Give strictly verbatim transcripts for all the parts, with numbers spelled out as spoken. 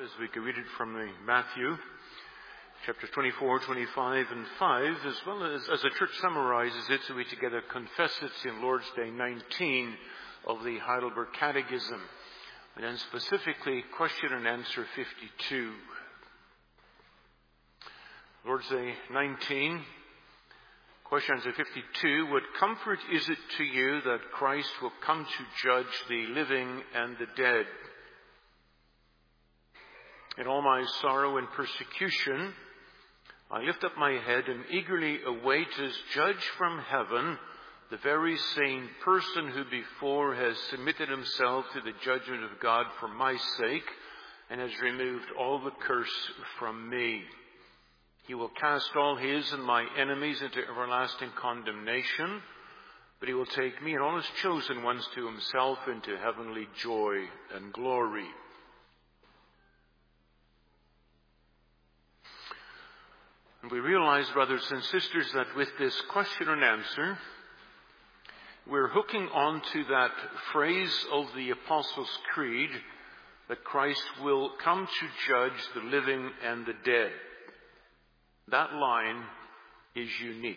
as we can read it from the Matthew, chapters twenty-four, twenty-five, and five, as well as, as the church summarizes it, so we together confess it in Lord's Day nineteen of the Heidelberg Catechism, and then specifically question and answer fifty-two. Lord's Day nineteen, question and answer fifty-two, what comfort is it to you that Christ will come to judge the living and the dead? In all my sorrow and persecution, I lift up my head and eagerly await as judge from heaven the very same person who before has submitted himself to the judgment of God for my sake and has removed all the curse from me. He will cast all his and my enemies into everlasting condemnation, but he will take me and all his chosen ones to himself into heavenly joy and glory. And we realize, brothers and sisters, that with this question and answer, we're hooking on to that phrase of the Apostles' Creed that Christ will come to judge the living and the dead. That line is unique.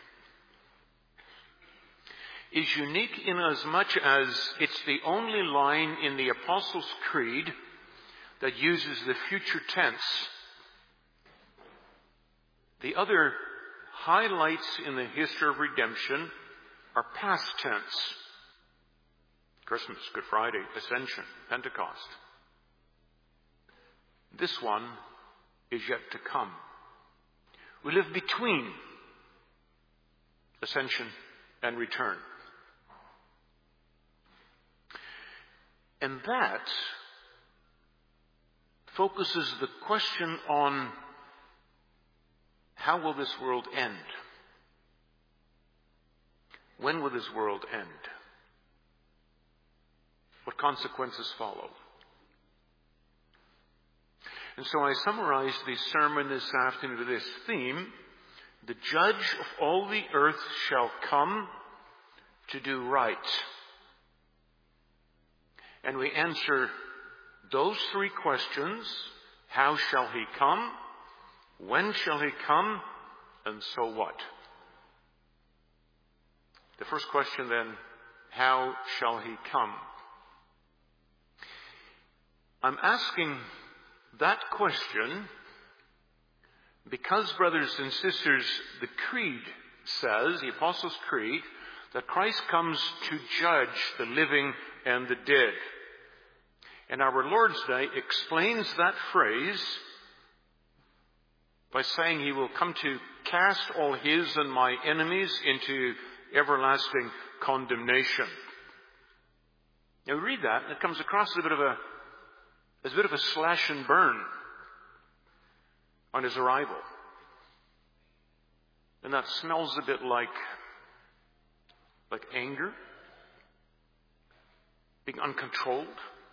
Is unique in as much as it's the only line in the Apostles' Creed that uses the future tense. The other highlights in the history of redemption are past tense. Christmas, Good Friday, Ascension, Pentecost. This one is yet to come. We live between ascension and return. And that focuses the question on how will this world end? When will this world end? What consequences follow? And so I summarized the sermon this afternoon with this theme: the judge of all the earth shall come to do right. And we answer those three questions: how shall he come? When shall he come? And so what? The first question then, how shall he come? I'm asking that question because, brothers and sisters, the Creed says, the Apostles' Creed, that Christ comes to judge the living and the dead. And our Lord's Day explains that phrase by saying he will come to cast all his and my enemies into everlasting condemnation. Now we read that, and it comes across as a bit of a, as a bit of a slash and burn on his arrival. And that smells a bit like, like anger, being uncontrolled,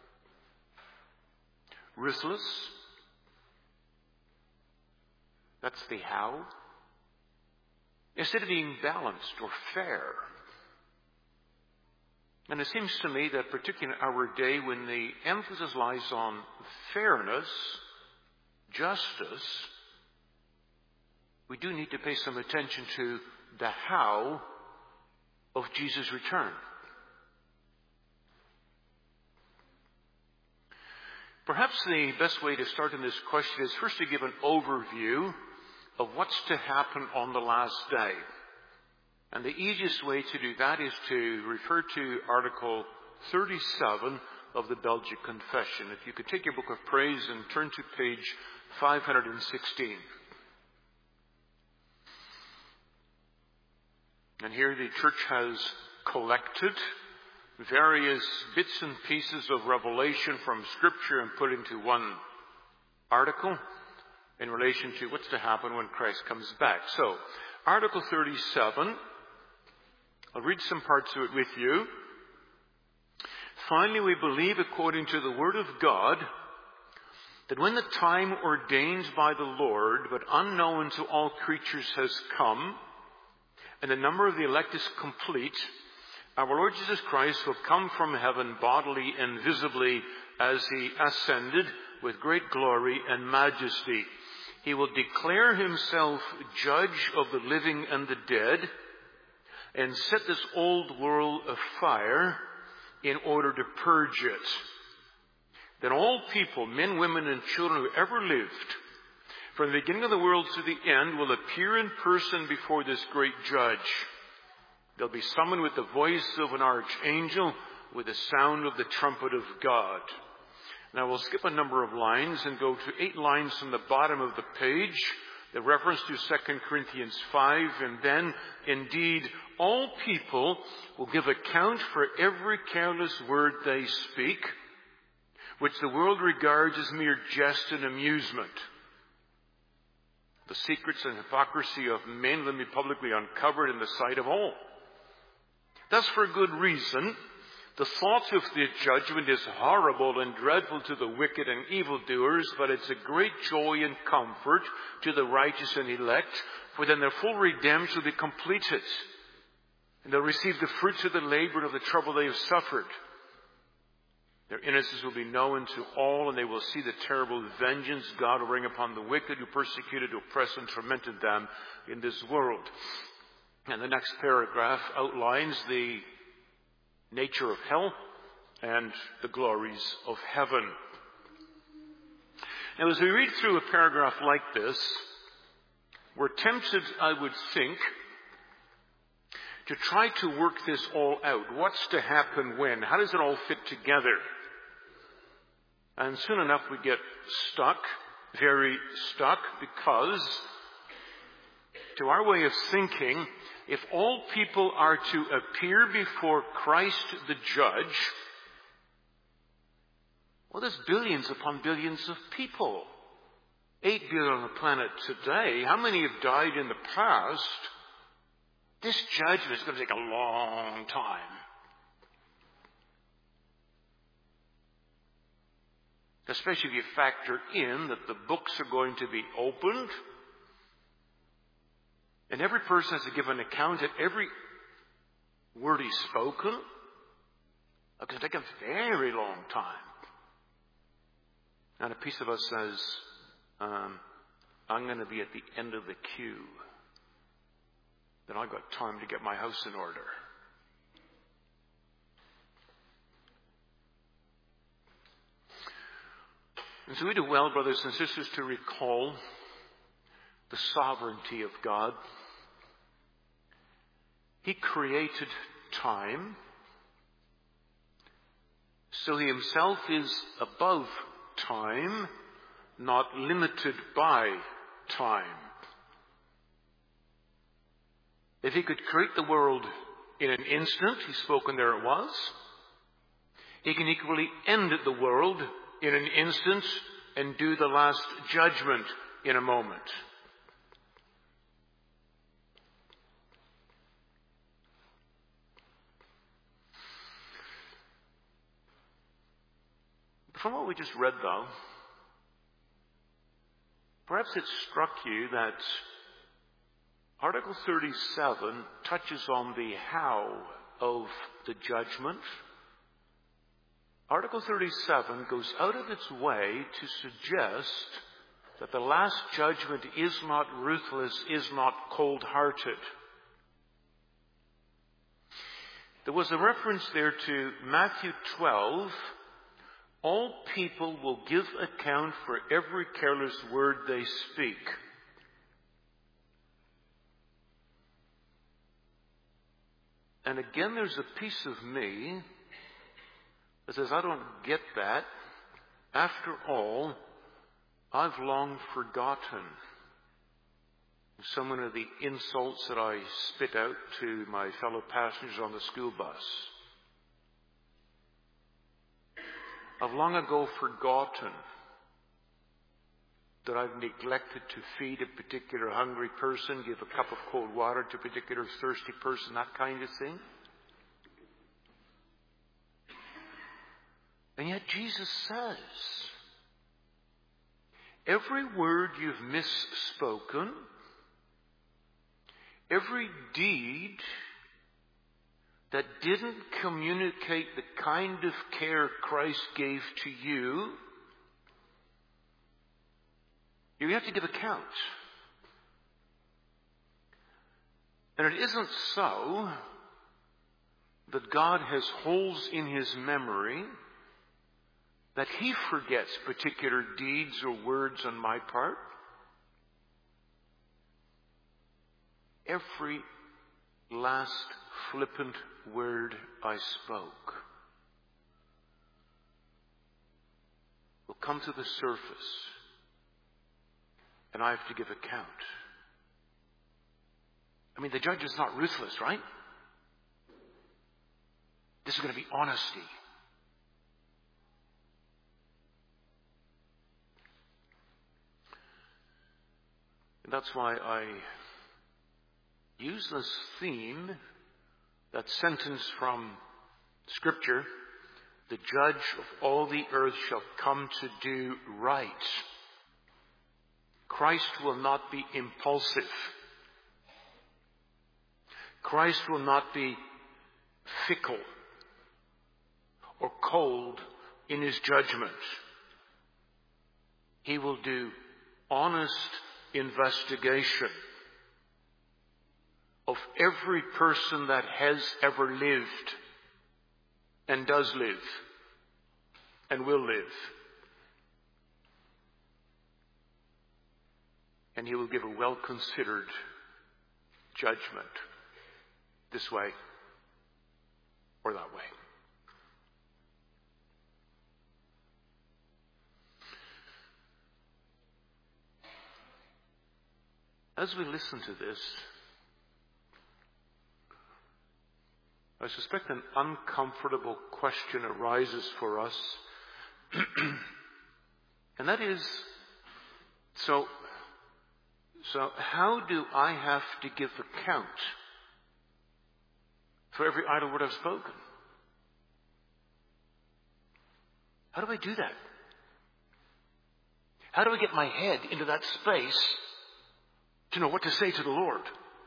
ruthless. That's the how. Instead of being balanced or fair. And it seems to me that particularly in our day, when the emphasis lies on fairness, justice, we do need to pay some attention to the how of Jesus' return. Perhaps the best way to start in this question is first to give an overview of what's to happen on the last day. And the easiest way to do that is to refer to Article thirty-seven of the Belgic Confession. If you could take your book of praise and turn to page five hundred sixteen. And here the church has collected various bits and pieces of revelation from Scripture and put into one article in relation to what's to happen when Christ comes back. So, Article thirty-seven, I'll read some parts of it with you. Finally, we believe, according to the Word of God, that when the time ordained by the Lord, but unknown to all creatures, has come, and the number of the elect is complete, our Lord Jesus Christ will come from heaven bodily and visibly as he ascended with great glory and majesty. He will declare himself judge of the living and the dead, and set this old world afire in order to purge it. Then all people, men, women, and children who ever lived, from the beginning of the world to the end, will appear in person before this great judge. They'll be summoned with the voice of an archangel, with the sound of the trumpet of God. Now we'll skip a number of lines and go to eight lines from the bottom of the page, the reference to Second Corinthians five, and then, indeed, all people will give account for every careless word they speak, which the world regards as mere jest and amusement. The secrets and hypocrisy of men will be publicly uncovered in the sight of all. Thus, for good reason, the thought of the judgment is horrible and dreadful to the wicked and evildoers, but it's a great joy and comfort to the righteous and elect, for then their full redemption will be completed, and they'll receive the fruits of the labor and of the trouble they have suffered. Their innocence will be known to all, and they will see the terrible vengeance God will bring upon the wicked who persecuted, oppressed, and tormented them in this world. And the next paragraph outlines the nature of hell and the glories of heaven. Now, as we read through a paragraph like this, we're tempted, I would think, to try to work this all out. What's to happen when? How does it all fit together? And soon enough we get stuck, very stuck, because to our way of thinking, if all people are to appear before Christ the Judge, well, there's billions upon billions of people. Eight billion on the planet today. How many have died in the past? This judgment is going to take a long time. Especially if you factor in that the books are going to be opened, and every person has to give an account at every word he's spoken. It's going to take a very long time. And a piece of us says, um, I'm going to be at the end of the queue. Then I've got time to get my house in order. And so we do well, brothers and sisters, to recall the sovereignty of God. He created time, so he himself is above time, not limited by time. If he could create the world in an instant, he spoke and there it was. He can equally end the world in an instant and do the last judgment in a moment. From what we just read, though, perhaps it struck you that Article thirty-seven touches on the how of the judgment. Article thirty-seven goes out of its way to suggest that the last judgment is not ruthless, is not cold-hearted. There was a reference there to Matthew twelve. All people will give account for every careless word they speak. And again, there's a piece of me that says, I don't get that. After all, I've long forgotten some of the insults that I spit out to my fellow passengers on the school bus. I've long ago forgotten that I've neglected to feed a particular hungry person, give a cup of cold water to a particular thirsty person, that kind of thing. And yet Jesus says, every word you've misspoken, every deed that didn't communicate the kind of care Christ gave to you, we have to give account. And it isn't so that God has holes in his memory, that he forgets particular deeds or words on my part. Every last flippant word I spoke will come to the surface, and I have to give account. I mean, the judge is not ruthless, right? This is going to be honesty. And that's why I use this theme, that sentence from Scripture, the judge of all the earth shall come to do right. Christ will not be impulsive. Christ will not be fickle or cold in his judgment. He will do honest investigation of every person that has ever lived and does live and will live. And he will give a well-considered judgment this way or that way. As we listen to this, I suspect an uncomfortable question arises for us. And that is, so, so how do I have to give account for every idle word I've spoken? How do I do that? How do I get my head into that space to know what to say to the Lord?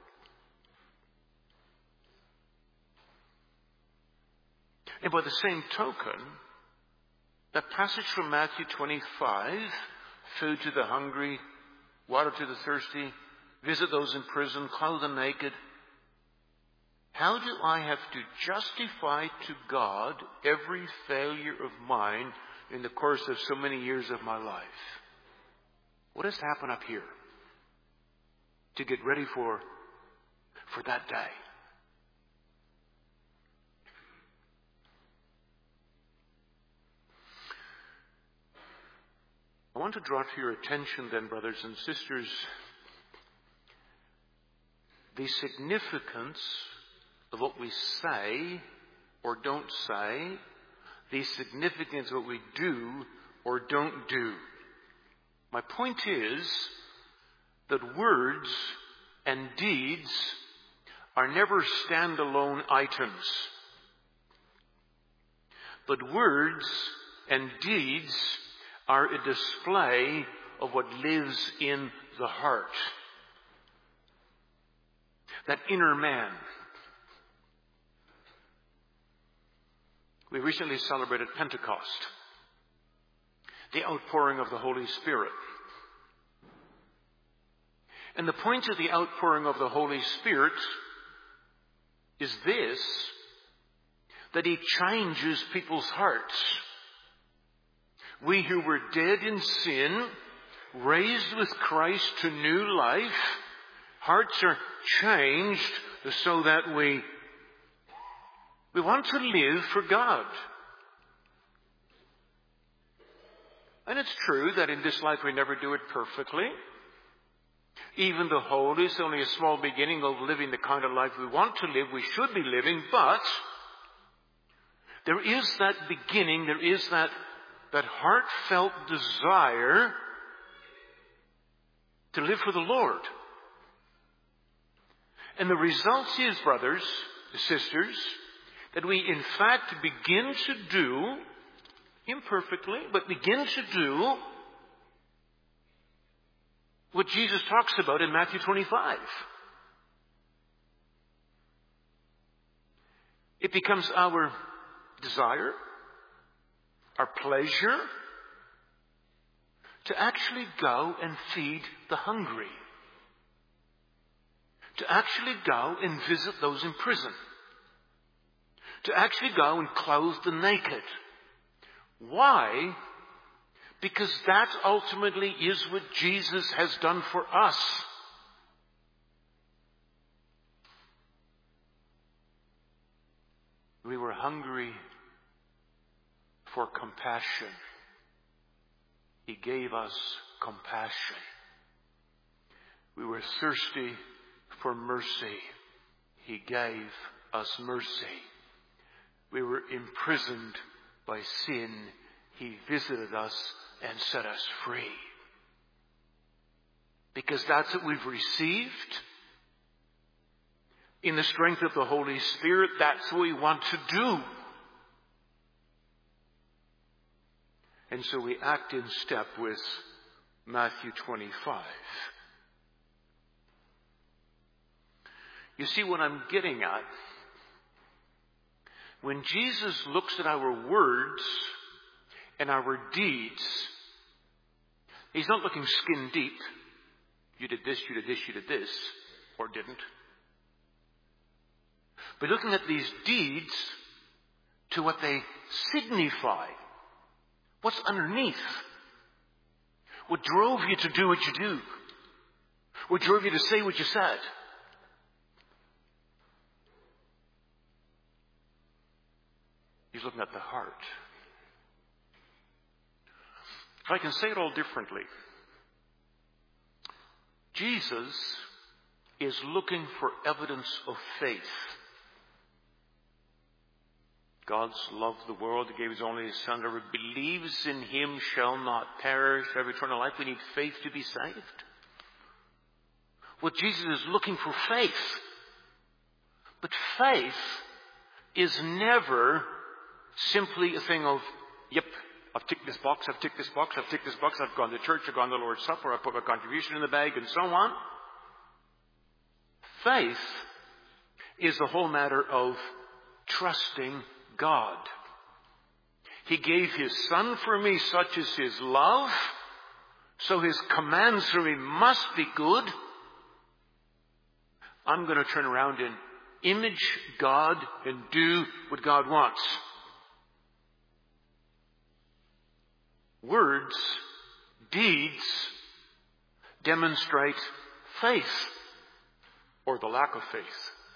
And by the same token, that passage from Matthew twenty-five, food to the hungry, water to the thirsty, visit those in prison, clothe the naked. How do I have to justify to God every failure of mine in the course of so many years of my life? What has to happen up here to get ready for, for that day? I want to draw to your attention then, brothers and sisters, the significance of what we say or don't say, the significance of what we do or don't do. My point is that words and deeds are never standalone items. But words and deeds are a display of what lives in the heart. That inner man. We recently celebrated Pentecost, the outpouring of the Holy Spirit. And the point of the outpouring of the Holy Spirit is this, that he changes people's hearts. We who were dead in sin, raised with Christ to new life, hearts are changed so that we, we want to live for God. And it's true that in this life we never do it perfectly. Even the holy is only a small beginning of living the kind of life we want to live, we should be living, but there is that beginning, there is that that heartfelt desire to live for the Lord. And the result is, brothers, sisters, that we in fact begin to do, imperfectly, but begin to do what Jesus talks about in Matthew twenty-five. It becomes our desire, our pleasure, to actually go and feed the hungry, to actually go and visit those in prison, to actually go and clothe the naked. Why? Because that ultimately is what Jesus has done for us. We were hungry for compassion. He gave us compassion. We were thirsty for mercy. He gave us mercy. We were imprisoned by sin. He visited us and set us free. Because that's what we've received. In the strength of the Holy Spirit, that's what we want to do. And so we act in step with Matthew twenty-five. You see what I'm getting at? When Jesus looks at our words and our deeds, He's not looking skin deep. You did this, you did this, you did this, or didn't. But looking at these deeds to what they signify. What's underneath? What drove you to do what you do? What drove you to say what you said? He's looking at the heart. If I can say it all differently, Jesus is looking for evidence of faith. God's loved the world. He gave His only Son. Whoever believes in Him shall not perish, have eternal life. We need faith to be saved. Well, Jesus is looking for faith. But faith is never simply a thing of, yep, I've ticked this box, I've ticked this box, I've ticked this box, I've gone to church, I've gone to the Lord's Supper, I've put my contribution in the bag, and so on. Faith is the whole matter of trusting God. He gave His Son for me, such is His love, so His commands for me must be good. I'm going to turn around and image God and do what God wants. Words, deeds demonstrate faith, or the lack of faith.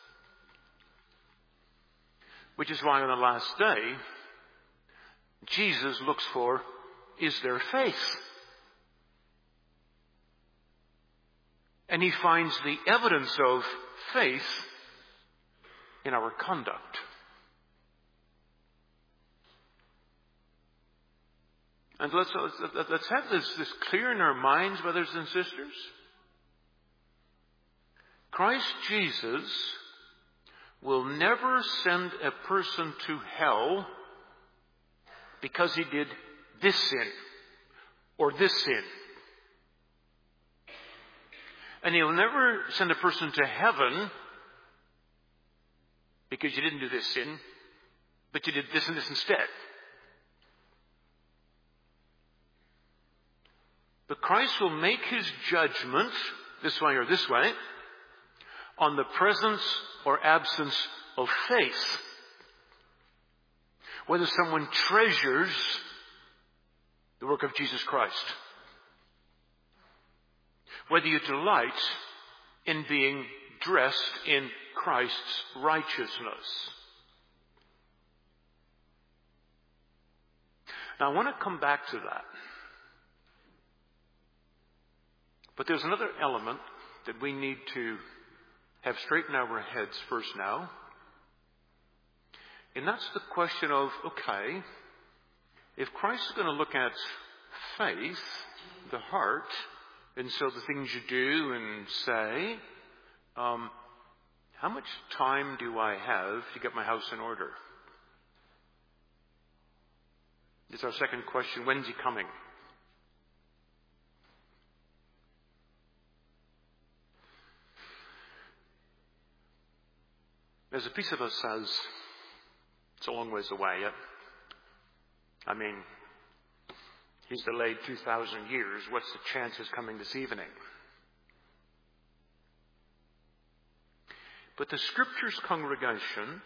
Which is why on the last day, Jesus looks for, is there faith? And He finds the evidence of faith in our conduct. And let's, let's, let's have this, this clear in our minds, brothers and sisters. Christ Jesus will never send a person to hell because he did this sin or this sin. And He'll never send a person to heaven because you didn't do this sin, but you did this and this instead. But Christ will make His judgment, this way or this way, on the presence or absence of faith. Whether someone treasures the work of Jesus Christ. Whether you delight in being dressed in Christ's righteousness. Now I want to come back to that. But there's another element that we need to have straight in our heads first now. And that's the question of, okay, if Christ is going to look at faith, the heart, and so the things you do and say, um, how much time do I have to get my house in order? It's our second question. When's He coming? As a piece of us says, it's a long ways away. Yeah? I mean, He's delayed two thousand years. What's the chances coming this evening? But the Scriptures, congregation,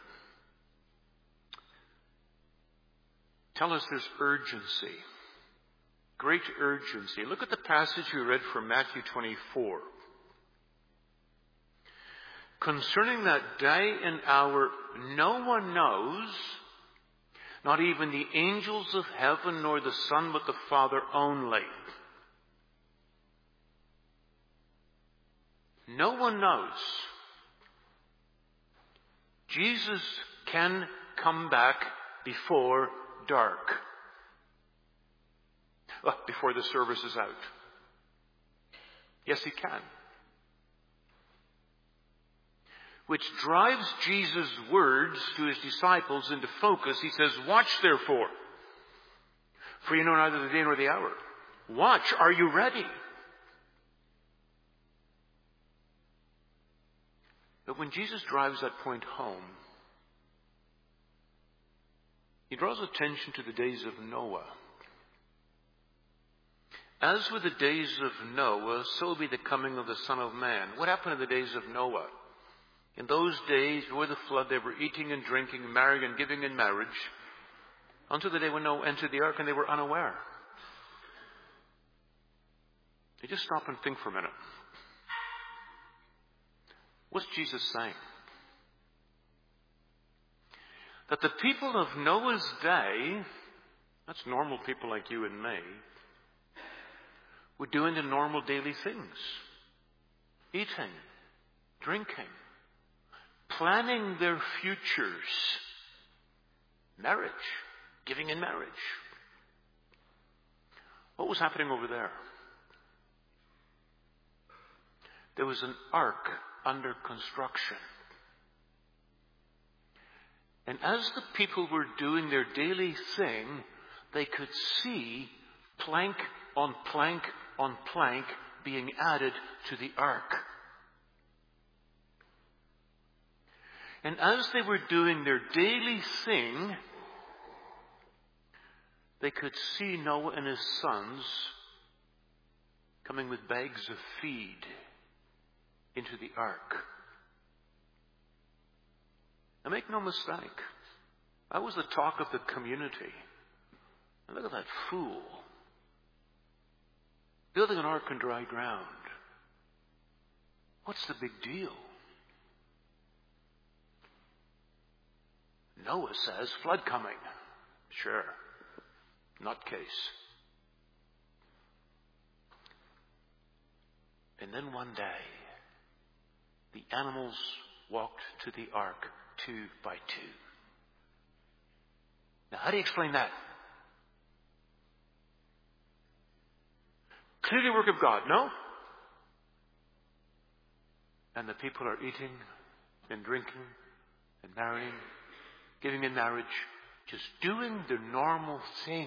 tell us there's urgency. Great urgency. Look at the passage we read from Matthew twenty-four. Concerning that day and hour, no one knows, not even the angels of heaven, nor the Son, but the Father only. No one knows. Jesus can come back before dark. Well, before the service is out. Yes, he can. Which drives Jesus' words to his disciples into focus. He says, watch therefore, for you know neither the day nor the hour. Watch, are you ready? But when Jesus drives that point home, he draws attention to the days of Noah. As with the days of Noah, so will be the coming of the Son of Man. What happened in the days of Noah? In those days, before the flood, they were eating and drinking, marrying and giving in marriage, until the day when Noah entered the ark and they were unaware. You just stop and think for a minute. What's Jesus saying? That the people of Noah's day, that's normal people like you and me, were doing the normal daily things. Eating, drinking, planning their futures, marriage, giving in marriage. What was happening over there? There was an ark under construction. And as the people were doing their daily thing, they could see plank on plank on plank being added to the ark. And as they were doing their daily thing, they could see Noah and his sons coming with bags of feed into the ark. Now make no mistake, that was the talk of the community. And look at that fool building an ark on dry ground. What's the big deal? Noah says, flood coming. Sure. Nutcase. And then one day, the animals walked to the ark two by two. Now, how do you explain that? Clearly work of God, no? And the people are eating and drinking and marrying, giving in marriage, just doing the normal thing.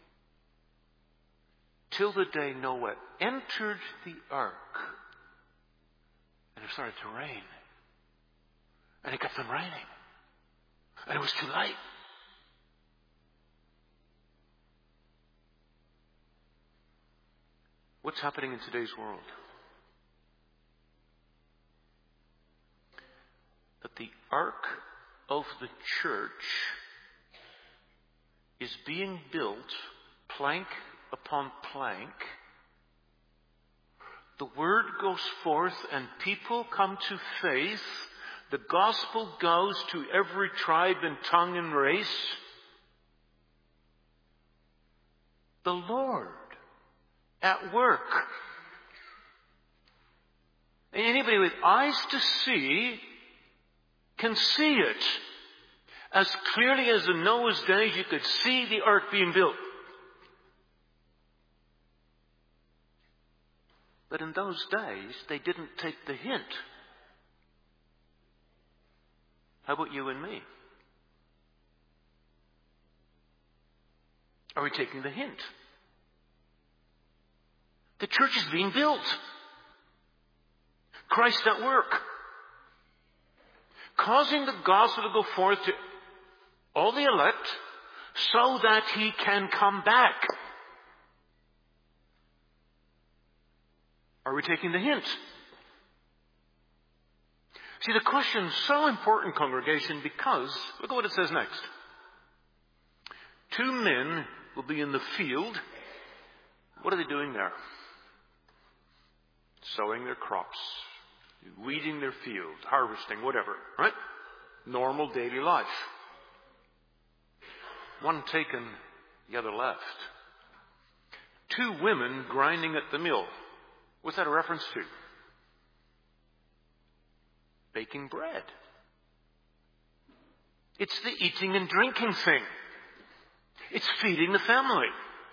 Till the day Noah entered the ark and it started to rain. And it kept on raining. And it was too late. What's happening in today's world? That the ark of the church is being built plank upon plank. The word goes forth and people come to faith. The gospel goes to every tribe and tongue and race. The Lord at work. And anybody with eyes to see can see it. As clearly as in Noah's days, you could see the ark being built. But in those days, they didn't take the hint. How about you and me? Are we taking the hint? The church is being built. Christ at work. Causing the gospel to go forth to all the elect so that he can come back. Are we taking the hint? See, the question is so important, congregation, because look at what it says next. Two men will be in the field. What are they doing there? Sowing their crops, weeding their field, harvesting, whatever, right? Normal daily life. One taken, the other left. Two women grinding at the mill. What's that a reference to? Baking bread. It's the eating and drinking thing. It's feeding the family.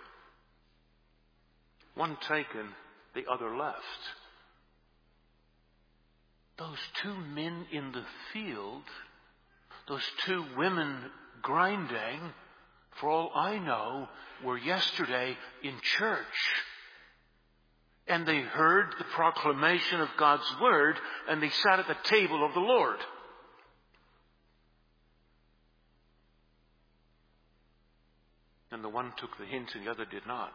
One taken, the other left. Those two men in the field, those two women grinding, for all I know, were yesterday in church. And they heard the proclamation of God's word, and they sat at the table of the Lord. And the one took the hint and the other did not.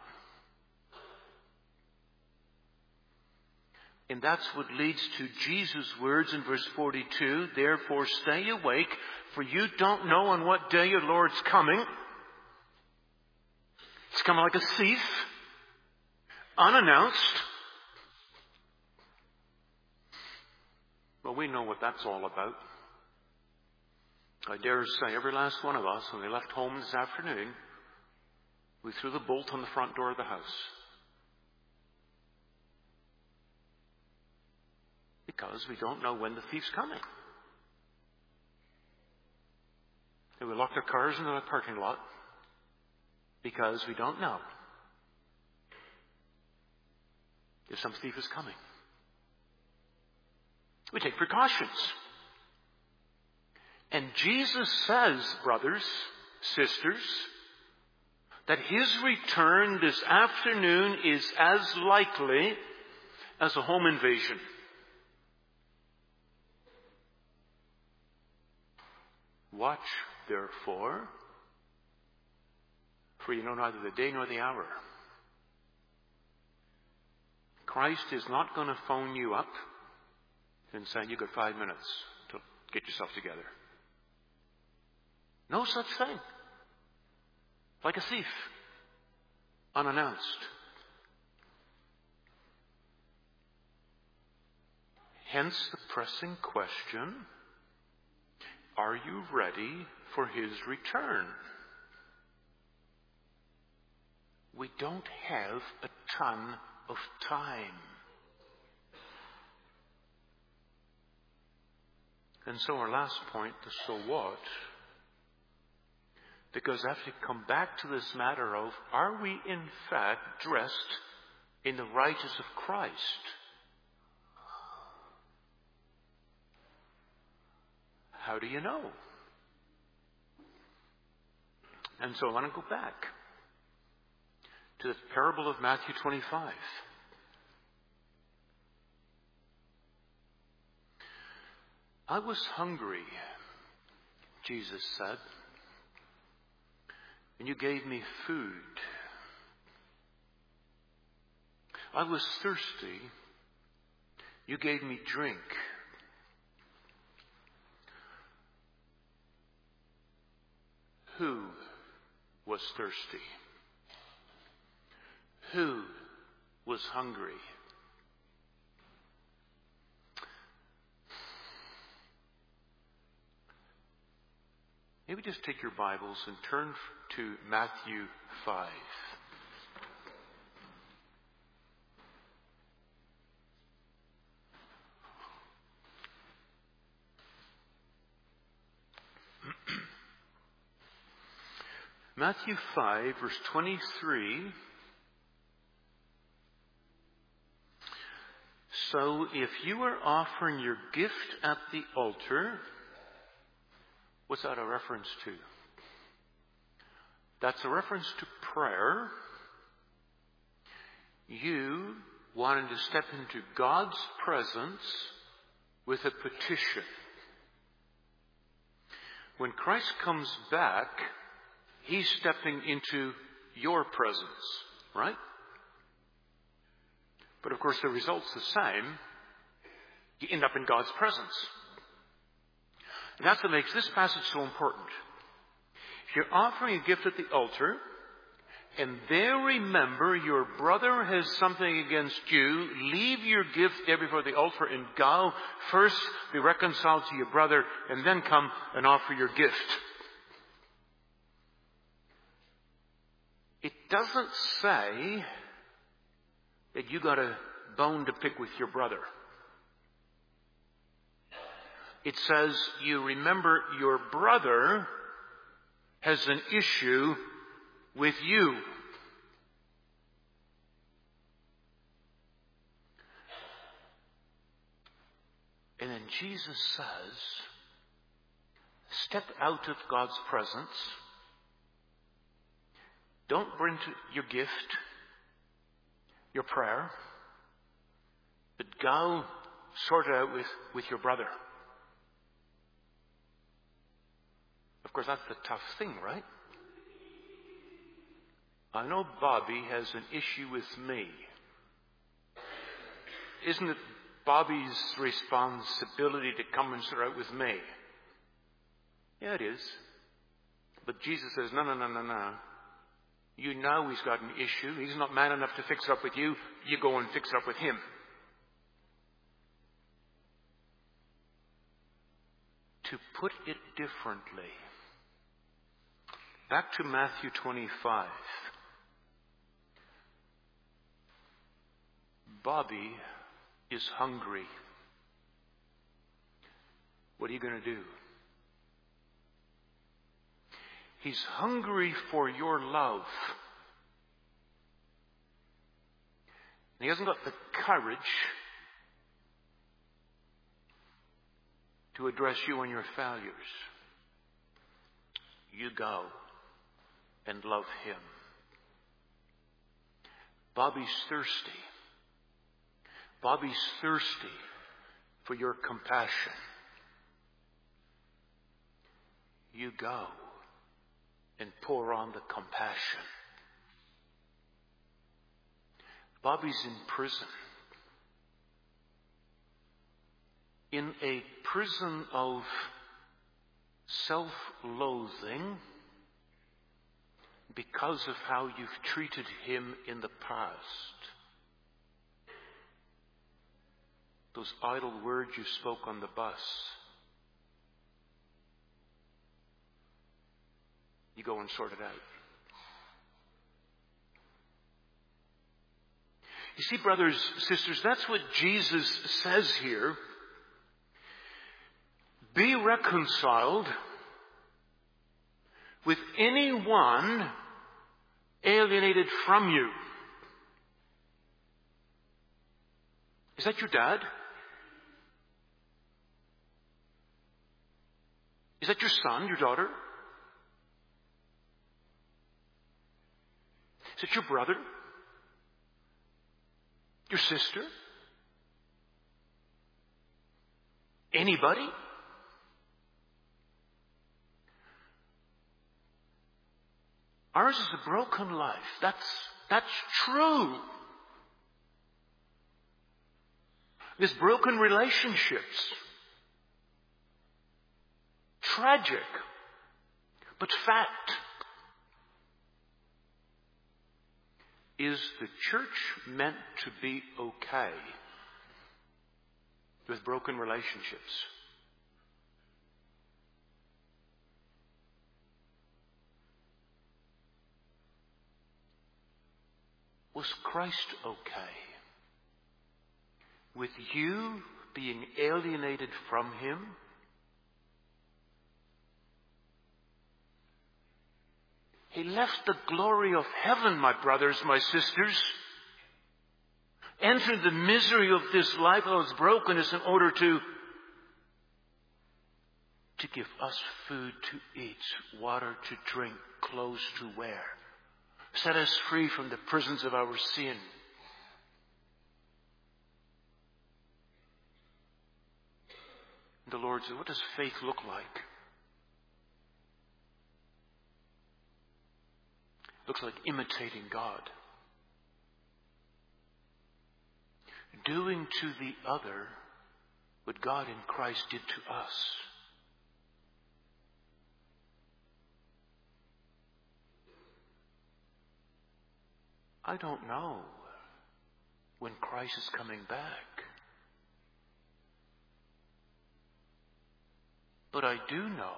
And that's what leads to Jesus' words in verse forty-two. Therefore stay awake, for you don't know on what day your Lord's coming. It's coming like a thief, unannounced. Well, we know what that's all about. I dare say every last one of us, when we left home this afternoon, we threw the bolt on the front door of the house. Because we don't know when the thief's coming. And we locked our cars in the parking lot because we don't know if some thief is coming. We take precautions. And Jesus says, brothers, sisters, that his return this afternoon is as likely as a home invasion. Watch, therefore, for you know neither the day nor the hour. Christ is not going to phone you up and say, you've got five minutes to get yourself together. No such thing. Like a thief, unannounced. Hence the pressing question, are you ready for his return? We don't have a ton of time. And so our last point, the so what, because I have to come back to this matter of, are we in fact dressed in the righteousness of Christ? How do you know? And so I want to go back to the parable of Matthew twenty-five. I was hungry, Jesus said, and you gave me food. I was thirsty, you gave me drink. Who was thirsty? Who was hungry? Maybe just take your Bibles and turn to Matthew five. Matthew five, verse twenty-three. So if you are offering your gift at the altar, what's that a reference to? That's a reference to prayer. You wanting to step into God's presence with a petition. When Christ comes back, he's stepping into your presence, right? But of course the result's the same. You end up in God's presence. And that's what makes this passage so important. If you're offering a gift at the altar, and there remember your brother has something against you, leave your gift there before the altar and go. First be reconciled to your brother, and then come and offer your gift. It doesn't say that you got a bone to pick with your brother. It says you remember your brother has an issue with you. And then Jesus says, step out of God's presence. Don't bring to your gift, your prayer, but go sort it out with, with your brother. Of course, that's the tough thing, right? I know Bobby has an issue with me. Isn't it Bobby's responsibility to come and sort out with me? Yeah, it is. But Jesus says, no, no, no, no, no. You know he's got an issue. He's not man enough to fix it up with you. You go and fix it up with him. To put it differently, back to Matthew twenty-five. Bobby is hungry. What are you going to do? He's hungry for your love. And he hasn't got the courage to address you on your failures. You go and love him. Bobby's thirsty. Bobby's thirsty for your compassion. You go and pour on the compassion. Bobby's in prison. In a prison of self-loathing because of how you've treated him in the past. Those idle words you spoke on the bus. You go and sort it out. You see, brothers, sisters, that's what Jesus says here. Be reconciled with anyone alienated from you. Is that your dad? Is that your son, your daughter? Is it your brother? Your sister? Anybody? Ours is a broken life. That's, that's true. There's broken relationships. Tragic, but fact. Is the church meant to be okay with broken relationships? Was Christ okay with you being alienated from him? He left the glory of heaven, my brothers, my sisters, entered the misery of this life of its brokenness in order to, to give us food to eat, water to drink, clothes to wear, set us free from the prisons of our sin. The Lord said, what does faith look like? Looks like imitating God. doing to the other what God in Christ did to us. I don't know when Christ is coming back. But I do know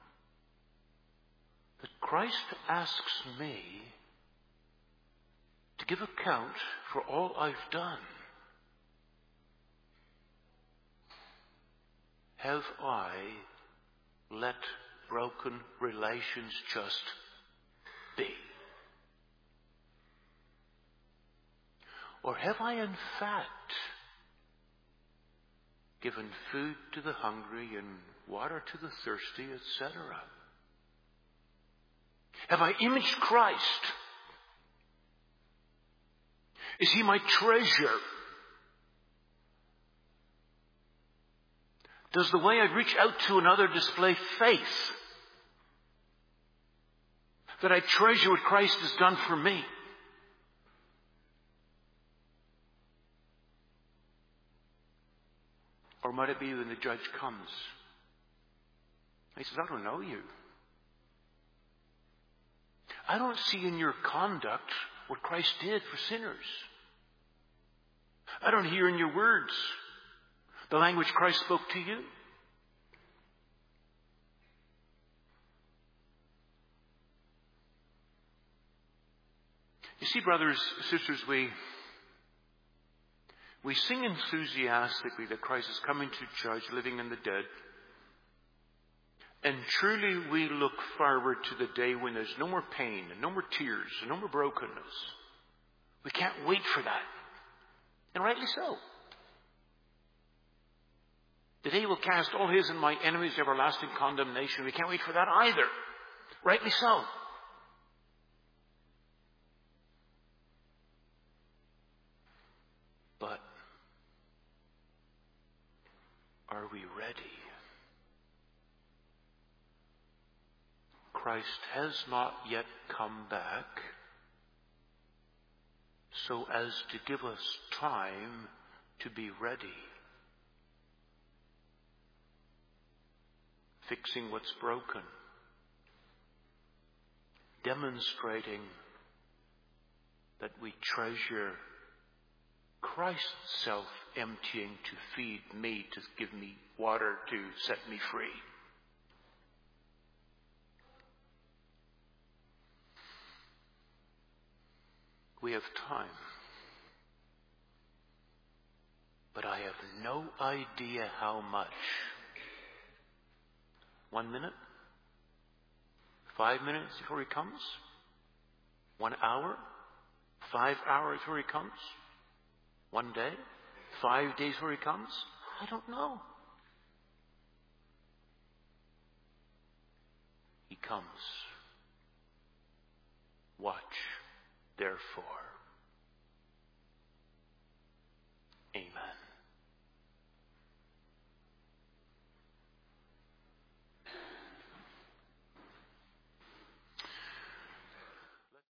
that Christ asks me to give account for all I've done. Have I let broken relations just be? Or have I in fact given food to the hungry and water to the thirsty, et cetera? Have I imaged Christ? Is he my treasure? Does the way I reach out to another display faith that I treasure what Christ has done for me? Or might it be when the judge comes? He says, I don't know you. I don't see in your conduct what Christ did for sinners. I don't hear in your words the language Christ spoke to you. You see, brothers, sisters, we we sing enthusiastically that Christ is coming to judge living and the dead. And truly we look forward to the day when there's no more pain and no more tears and no more brokenness. We can't wait for that. And rightly so. The day will cast all his and my enemies to everlasting condemnation. We can't wait for that either. Rightly so. But are we ready? Christ has not yet come back so as to give us time to be ready. Fixing what's broken. Demonstrating that we treasure Christ's self-emptying to feed me, to give me water, to set me free. We have time. But I have no idea how much. One minute? Five minutes before he comes? One hour? Five hours before he comes? One day? Five days before he comes? I don't know. He comes. Watch, therefore. Amen.